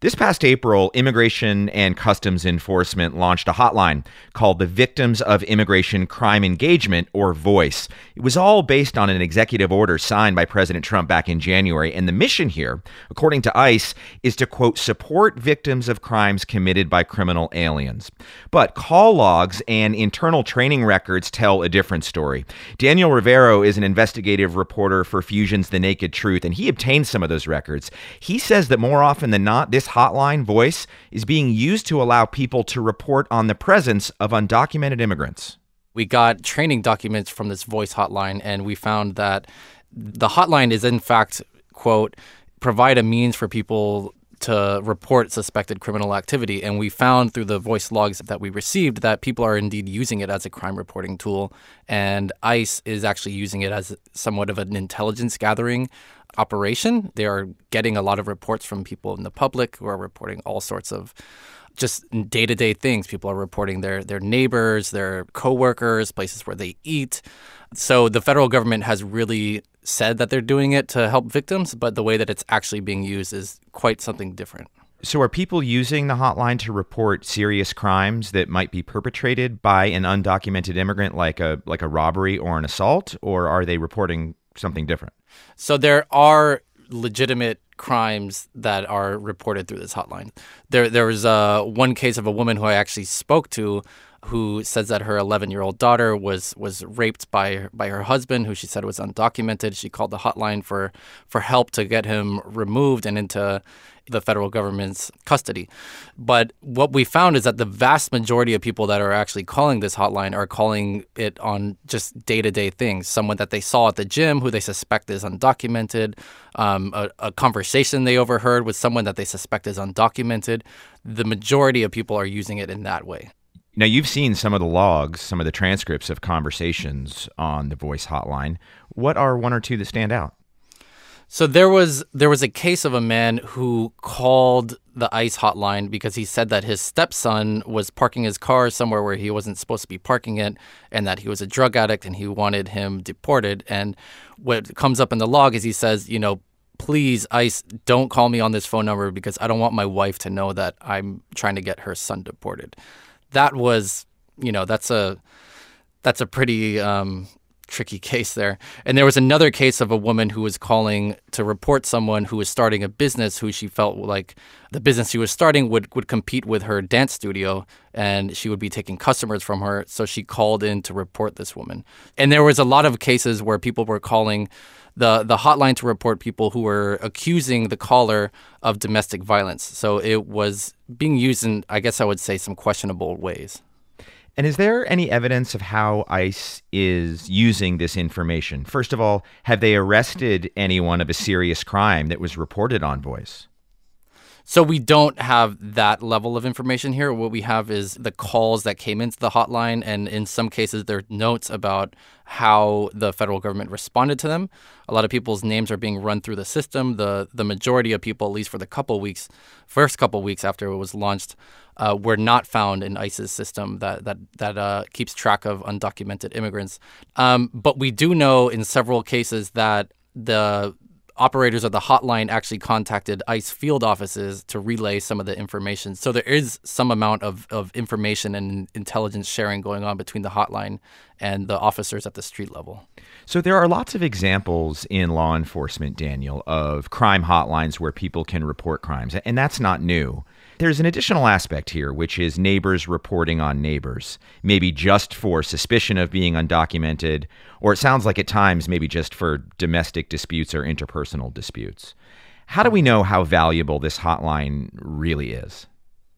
This past April, Immigration and Customs Enforcement launched a hotline called the Victims of Immigration Crime Engagement, or VOICE. It was all based on an executive order signed by President Trump back in January. And the mission here, according to ICE, is to, quote, support victims of crimes committed by criminal aliens. But call logs and internal training records tell a different story. Daniel Rivero is an investigative reporter for Fusion's The Naked Truth, and he obtained some of those records. He says that more often than not, this hotline VOICE is being used to allow people to report on the presence of undocumented immigrants. We got training documents from this VOICE hotline, and we found that the hotline is, in fact, quote, provide a means for people to report suspected criminal activity. And we found through the VOICE logs that we received that people are indeed using it as a crime reporting tool. And ICE is actually using it as somewhat of an intelligence gathering operation. They are getting a lot of reports from people in the public who are reporting all sorts of just day-to-day things. People are reporting their neighbors, their coworkers, places where they eat. So the federal government has really said that they're doing it to help victims, but the way that it's actually being used is quite something different. So are people using the hotline to report serious crimes that might be perpetrated by an undocumented immigrant, like a robbery or an assault, or are they reporting something different? So there are legitimate crimes that are reported through this hotline. There was one case of a woman who I actually spoke to who says that her 11-year-old daughter was raped by her husband, who she said was undocumented. She called the hotline for help to get him removed and into the federal government's custody. But what we found is that the vast majority of people that are actually calling this hotline are calling it on just day-to-day things. Someone that they saw at the gym who they suspect is undocumented, a conversation they overheard with someone that they suspect is undocumented. The majority of people are using it in that way. Now, you've seen some of the logs, some of the transcripts of conversations on the VOICE hotline. What are one or two that stand out? So there was a case of a man who called the ICE hotline because he said that his stepson was parking his car somewhere where he wasn't supposed to be parking it, and that he was a drug addict and he wanted him deported. And what comes up in the log is he says, please, ICE, don't call me on this phone number because I don't want my wife to know that I'm trying to get her son deported. That was, that's a pretty tricky case there. And there was another case of a woman who was calling to report someone who was starting a business who she felt like the business she was starting would compete with her dance studio and she would be taking customers from her. So she called in to report this woman. And there was a lot of cases where people were calling the hotline to report people who were accusing the caller of domestic violence. So it was being used in, I guess I would say, some questionable ways. And is there any evidence of how ICE is using this information? First of all, have they arrested anyone of a serious crime that was reported on VOICE? So we don't have that level of information here. What we have is the calls that came into the hotline, and in some cases there are notes about how the federal government responded to them. A lot of people's names are being run through the system. The majority of people, at least for the first couple weeks after it was launched, were not found in ICE's system that keeps track of undocumented immigrants. But we do know in several cases that the operators of the hotline actually contacted ICE field offices to relay some of the information. So there is some amount of information and intelligence sharing going on between the hotline and the officers at the street level. So there are lots of examples in law enforcement, Daniel, of crime hotlines where people can report crimes, and that's not new. There's an additional aspect here, which is neighbors reporting on neighbors, maybe just for suspicion of being undocumented, or it sounds like at times maybe just for domestic disputes or interpersonal disputes. How do we know how valuable this hotline really is?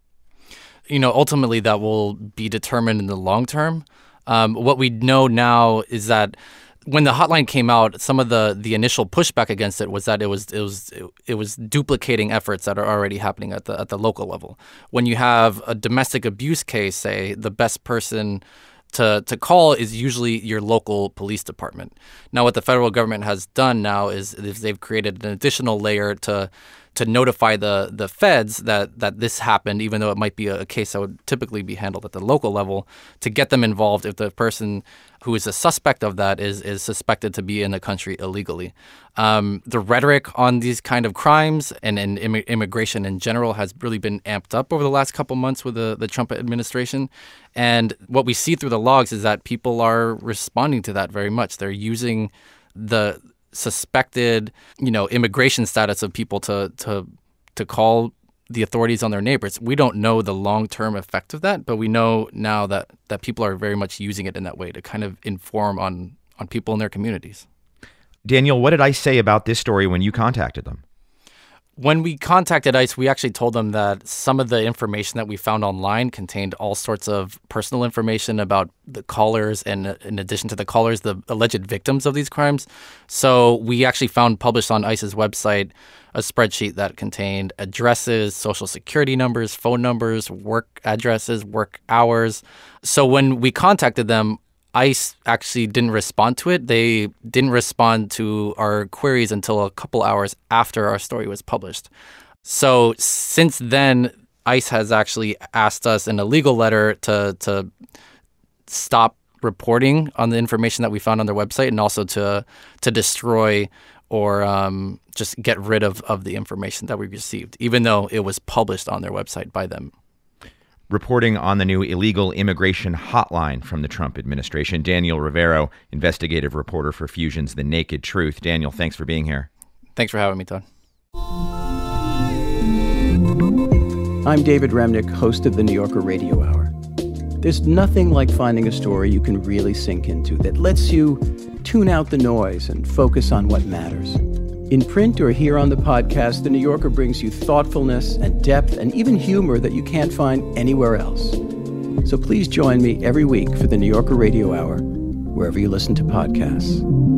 Ultimately that will be determined in the long term. What we know now is that when the hotline came out, some of the initial pushback against it was that it was duplicating efforts that are already happening at the local level. When you have a domestic abuse case, say, the best person to call is usually your local police department. Now, what the federal government has done now is they've created an additional layer to to notify the feds that this happened, even though it might be a case that would typically be handled at the local level, to get them involved if the person who is a suspect of that is suspected to be in the country illegally. The rhetoric on these kind of crimes and immigration in general has really been amped up over the last couple months with the Trump administration. And what we see through the logs is that people are responding to that very much. They're using the suspected, immigration status of people to call the authorities on their neighbors. We don't know the long-term effect of that, but we know now that people are very much using it in that way to kind of inform on people in their communities. Daniel, what did ICE say about this story when you contacted them? When we contacted ICE, we actually told them that some of the information that we found online contained all sorts of personal information about the callers and, in addition to the callers, the alleged victims of these crimes. So we actually found published on ICE's website a spreadsheet that contained addresses, social security numbers, phone numbers, work addresses, work hours. So when we contacted them, ICE actually didn't respond to it. They didn't respond to our queries until a couple hours after our story was published. So since then, ICE has actually asked us in a legal letter to stop reporting on the information that we found on their website, and also to destroy or just get rid of the information that we received, even though it was published on their website by them. Reporting on the new illegal immigration hotline from the Trump administration, Daniel Rivero, investigative reporter for Fusion's The Naked Truth. Daniel, thanks for being here. Thanks for having me, Todd. I'm David Remnick, host of the New Yorker Radio Hour. There's nothing like finding a story you can really sink into that lets you tune out the noise and focus on what matters. In print or here on the podcast, The New Yorker brings you thoughtfulness and depth and even humor that you can't find anywhere else. So please join me every week for The New Yorker Radio Hour, wherever you listen to podcasts.